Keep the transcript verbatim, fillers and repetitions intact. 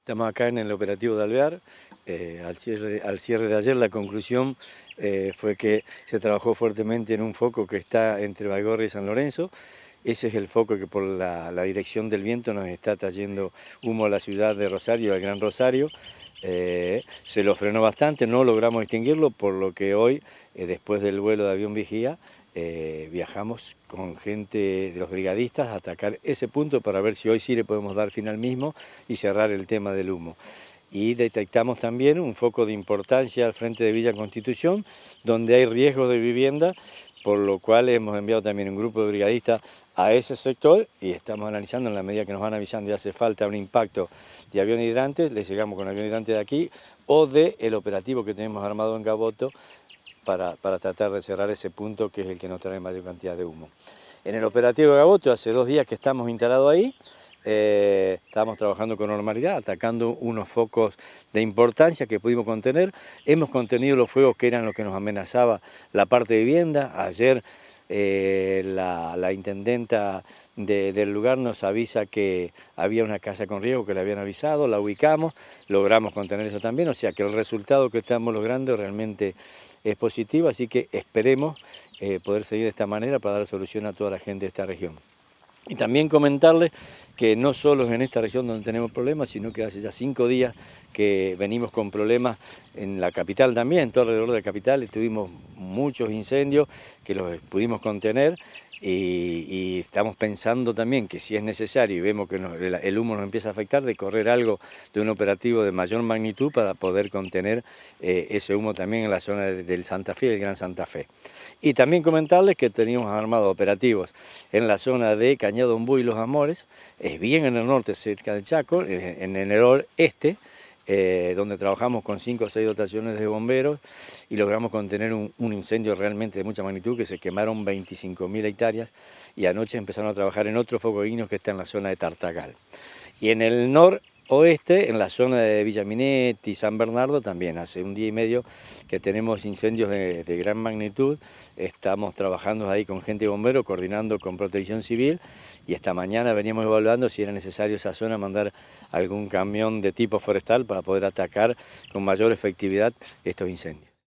Estamos acá en el operativo de Alvear. Eh, al, cierre, al cierre de ayer la conclusión eh, fue que se trabajó fuertemente en un foco que está entre Baigorria y San Lorenzo. Ese es el foco que por la, la dirección del viento nos está trayendo humo a la ciudad de Rosario, al Gran Rosario. Eh, se lo frenó bastante, no logramos extinguirlo, por lo que hoy, eh, después del vuelo de avión vigía, eh, viajamos con gente de los brigadistas a atacar ese punto para ver si hoy sí le podemos dar fin al mismo y cerrar el tema del humo. Y detectamos también un foco de importancia al frente de Villa Constitución, donde hay riesgo de vivienda, por lo cual hemos enviado también un grupo de brigadistas a ese sector y estamos analizando en la medida que nos van avisando y hace falta un impacto de avión hidrante, le llegamos con avión hidrante de aquí o de el operativo que tenemos armado en Gaboto para, para tratar de cerrar ese punto que es el que nos trae mayor cantidad de humo. En el operativo de Gaboto hace dos días que estamos instalados ahí. Eh, estábamos trabajando con normalidad, atacando unos focos de importancia que pudimos contener. Hemos contenido los fuegos que eran los que nos amenazaba la parte de vivienda. Ayer eh, la, la intendenta de, del lugar nos avisa que había una casa con riesgo que le habían avisado, la ubicamos, logramos contener eso también, o sea que el resultado que estamos logrando realmente es positivo, así que esperemos eh, poder seguir de esta manera para dar solución a toda la gente de esta región. Y también comentarles que no solo es en esta región donde tenemos problemas, sino que hace ya cinco días que venimos con problemas en la capital también, todo alrededor de la capital, tuvimos muchos incendios que los pudimos contener y, y estamos pensando también que si es necesario y vemos que nos, el, el humo nos empieza a afectar, de correr algo de un operativo de mayor magnitud para poder contener eh, ese humo también en la zona del, del Santa Fe, del Gran Santa Fe. Y también comentarles que teníamos armados operativos en la zona de Cañado Ombú y Los Amores, es bien en el norte, cerca del Chaco, en el noreste, eh, donde trabajamos con cinco o seis dotaciones de bomberos y logramos contener un, un incendio realmente de mucha magnitud, que se quemaron veinticinco mil hectáreas y anoche empezaron a trabajar en otro foco ígneo que está en la zona de Tartagal. Y en el norte oeste, en la zona de Villaminetti y San Bernardo, también hace un día y medio que tenemos incendios de, de gran magnitud. Estamos trabajando ahí con gente de bombero, coordinando con Protección Civil, y esta mañana veníamos evaluando si era necesario esa zona mandar algún camión de tipo forestal para poder atacar con mayor efectividad estos incendios.